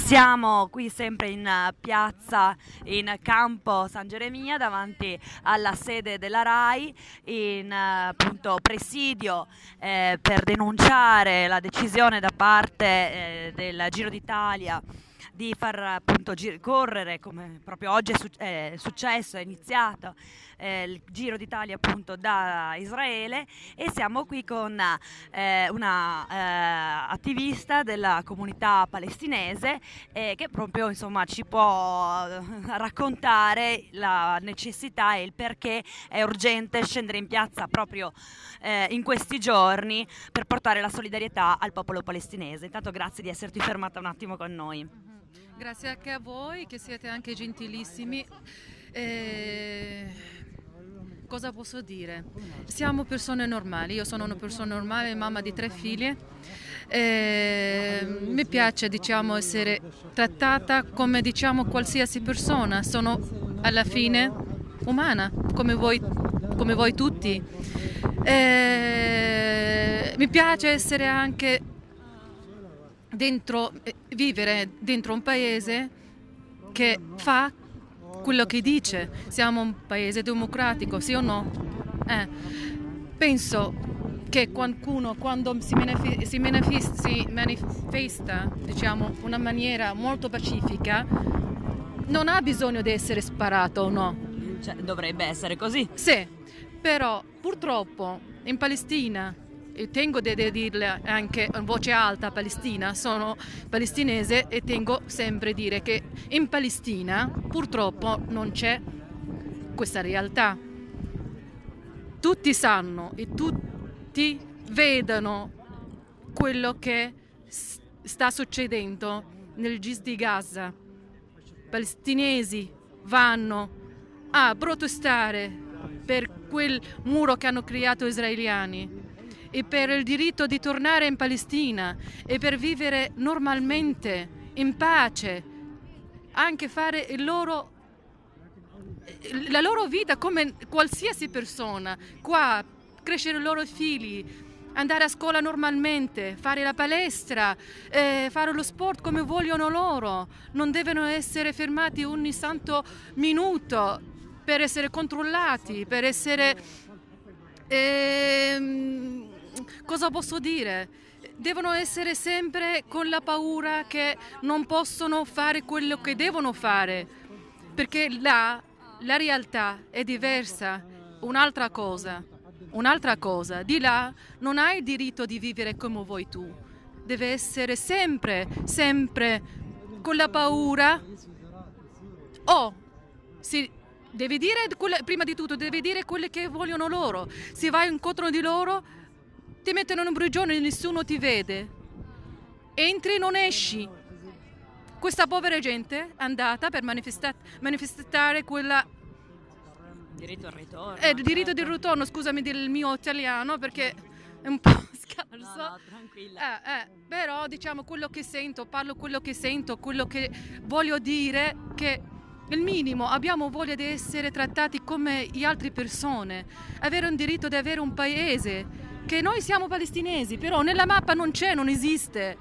Siamo qui sempre in piazza, in campo San Geremia, davanti alla sede della RAI, in appunto presidio per denunciare la decisione da parte del Giro d'Italia di far appunto correre, come proprio oggi è successo, è iniziato il Giro d'Italia appunto da Israele, e siamo qui con una attivista della comunità palestinese che proprio insomma ci può raccontare la necessità e il perché è urgente scendere in piazza proprio in questi giorni per portare la solidarietà al popolo palestinese. Intanto grazie di esserti fermata un attimo con noi. Grazie anche a voi che siete anche gentilissimi. Cosa posso dire? Siamo persone normali, io sono una persona normale, mamma di 3 figlie. Mi piace essere trattata come qualsiasi persona, sono alla fine umana come voi tutti. Mi piace essere anche vivere dentro un paese che fa quello che dice. Siamo un paese democratico, sì o no? Penso che qualcuno, quando si manifesta una maniera molto pacifica, non ha bisogno di essere sparato, o no? Cioè, dovrebbe essere così. Sì, però purtroppo in Palestina, e tengo a dirle anche a voce alta, Palestina, sono palestinese e tengo sempre a dire che in Palestina purtroppo non c'è questa realtà. Tutti sanno e tutti vedono quello che sta succedendo nel GIS di Gaza. Palestinesi vanno a protestare per quel muro che hanno creato gli israeliani e per il diritto di tornare in Palestina e per vivere normalmente, in pace, anche fare la loro vita come qualsiasi persona, qua crescere i loro figli, andare a scuola normalmente, fare la palestra, fare lo sport come vogliono loro, non devono essere fermati ogni santo minuto per essere controllati, per essere... cosa posso dire? Devono essere sempre con la paura che non possono fare quello che devono fare, perché là la realtà è diversa, un'altra cosa. Di là non hai il diritto di vivere come vuoi tu, deve essere sempre con la paura. Devi dire, prima di tutto, devi dire quelle che vogliono loro. Se vai incontro di loro, ti mettono in prigione e nessuno ti vede. Entri e non esci. Questa povera gente è andata per manifestare quella... Diritto al ritorno. Diritto di ritorno, scusami del mio italiano perché è un po' scarso. No, tranquilla. Però quello che sento, parlo quello che sento, quello che voglio dire, che il minimo, abbiamo voglia di essere trattati come le altre persone, avere un diritto di avere un paese, che noi siamo palestinesi, però nella mappa non c'è, non esiste.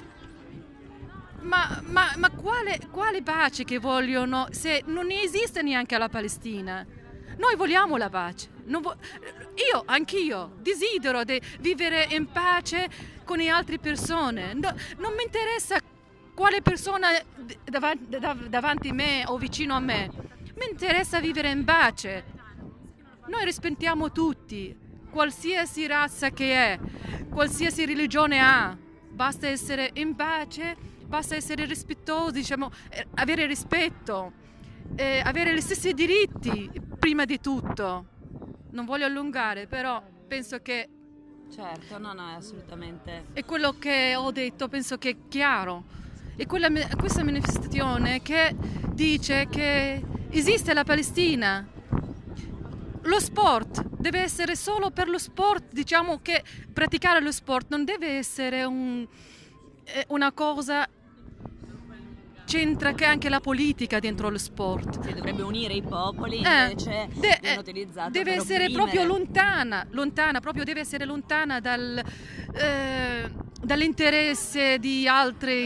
Ma quale pace che vogliono se non esiste neanche la Palestina? Noi vogliamo la pace. Anch'io desidero di vivere in pace con le altre persone. Non mi interessa quale persona davanti a me o vicino a me. Mi interessa vivere in pace. Noi rispettiamo tutti, qualsiasi razza che è, qualsiasi religione ha. Basta essere in pace, basta essere rispettosi, avere rispetto, avere gli stessi diritti prima di tutto. Non voglio allungare, però penso che... Certo, no, è assolutamente... E quello che ho detto penso che è chiaro. E questa manifestazione che dice che esiste la Palestina, lo sport deve essere solo per lo sport, che praticare lo sport non deve essere una cosa, c'entra che anche la politica dentro lo sport. Si dovrebbe unire i popoli, invece viene utilizzato deve per essere opprimere. proprio lontana, proprio deve essere lontana dall'interesse di altri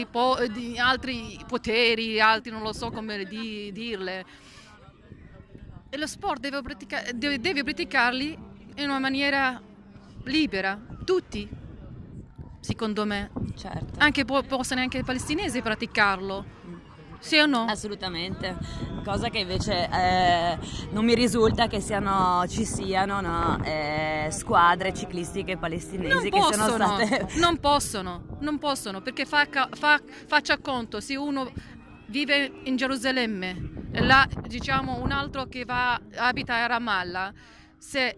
poteri, altri non lo so come dirle. E lo sport deve praticarli in una maniera libera, tutti, secondo me. Certo. Anche possono anche i palestinesi praticarlo, sì o no? Assolutamente, cosa che invece non mi risulta che ci siano, no, squadre ciclistiche palestinesi che siano state... Non possono, perché faccia conto, se uno vive in Gerusalemme, là diciamo un altro che abita a Ramallah, se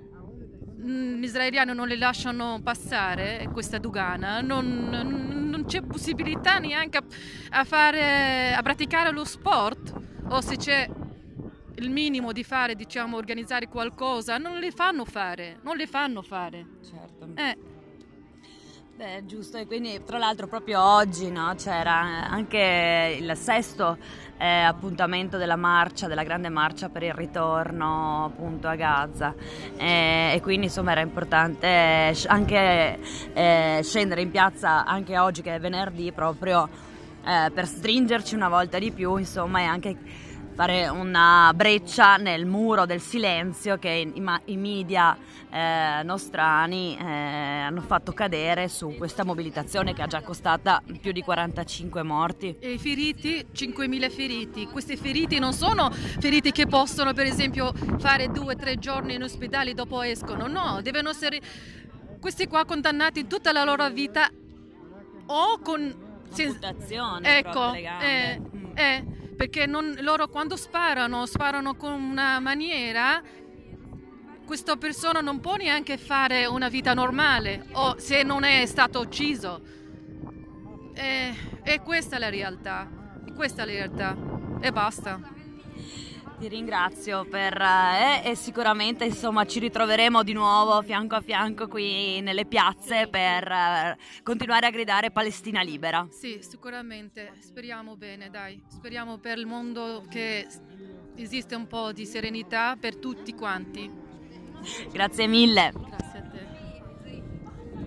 gli israeliani non le lasciano passare questa dogana, non c'è possibilità neanche a praticare lo sport, o se c'è il minimo di fare, diciamo, organizzare qualcosa, non le fanno fare. Certo. Beh, giusto, e quindi tra l'altro proprio oggi, no, c'era anche il sesto appuntamento della grande marcia per il ritorno appunto a Gaza, e quindi insomma era importante anche scendere in piazza anche oggi che è venerdì, proprio per stringerci una volta di più, insomma, e anche fare una breccia nel muro del silenzio che i media nostrani hanno fatto cadere su questa mobilitazione che ha già costata più di 45 morti. E i feriti, 5.000 feriti. Questi feriti non sono feriti che possono, per esempio, fare 2 o 3 giorni in ospedale dopo escono. No, devono essere questi qua condannati tutta la loro vita o con amputazione, ecco, le gambe. perché loro quando sparano con una maniera, questa persona non può neanche fare una vita normale, o se non è stato ucciso. E questa è la realtà, e basta. Ti ringrazio e sicuramente insomma ci ritroveremo di nuovo fianco a fianco qui nelle piazze per continuare a gridare Palestina libera. Sì, sicuramente, speriamo bene, dai, speriamo per il mondo che esiste un po' di serenità per tutti quanti. Grazie mille. Grazie.